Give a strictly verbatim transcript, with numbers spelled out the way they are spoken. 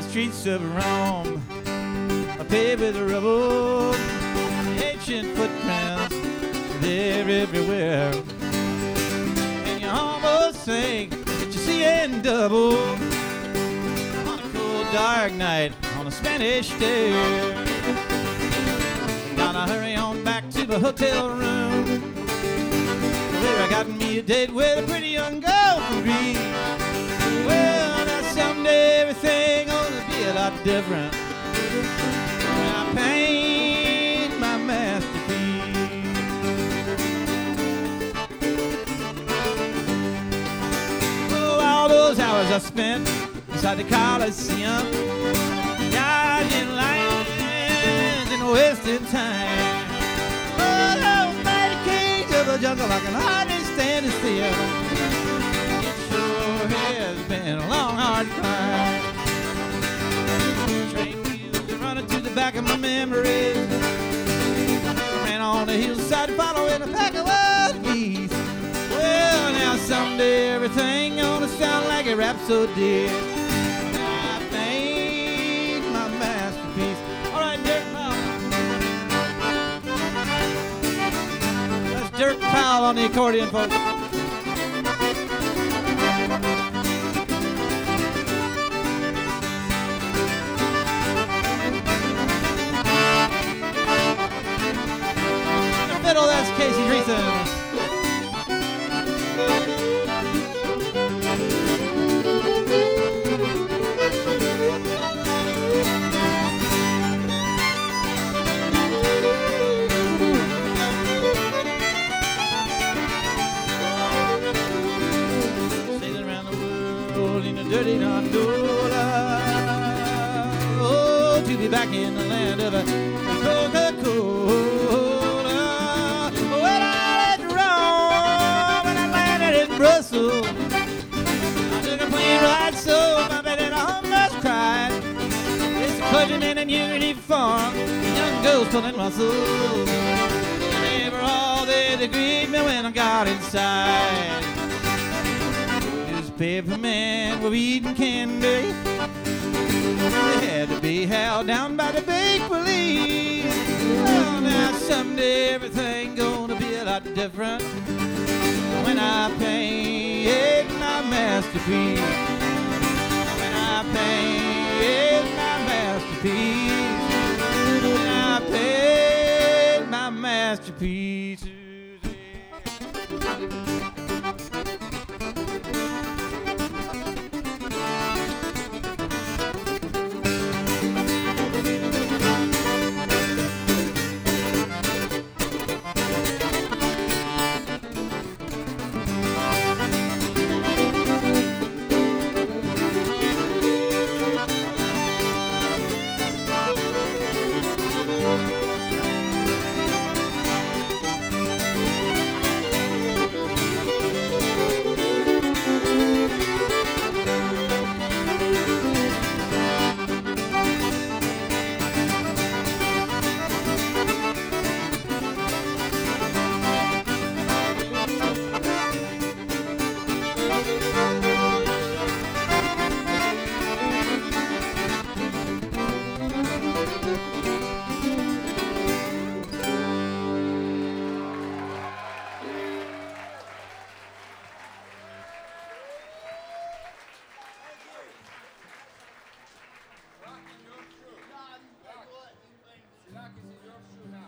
streets of Rome are paved with rubble, ancient footprints, they're everywhere. And you almost think that you're seeing double on a cool dark night on a Spanish stair. Gotta hurry on back to the hotel room where I got me a date with a pretty young girl from Greece. Well, now someday everything gonna be a lot different when I paint my masterpiece. Oh, all those hours I spent inside the Coliseum, dodging lines and wasting time. Oh, those mighty kings of the jungle, I can hardly stand to see them. It sure has been a long, hard climb. Train wheels are running to the back of my memories. Ran on the hillside following a pack of wild geese. Well, now someday everything gonna sound like a rhapsody. I made my masterpiece. All right, Dirk Powell. That's Dirk Powell on the accordion, folks. Fiddle, that's Casey Dreesen. Sailing around the world in a dirty gondola. Oh, to be back in the land of a Coca-Cola. When I left Rome and I landed in Brussels, I took a plane ride so my baby and I almost cried. It's a clergyman in uniform, young girls pulling muscles. And they were all there to greet me when I got inside. Newspaper men were eating candy. They had to be held down by the big police. Well, now someday everything gonna be a lot different when I paint my masterpiece. When I paint my masterpiece. When I paint my masterpiece. Rock is in your shoe now.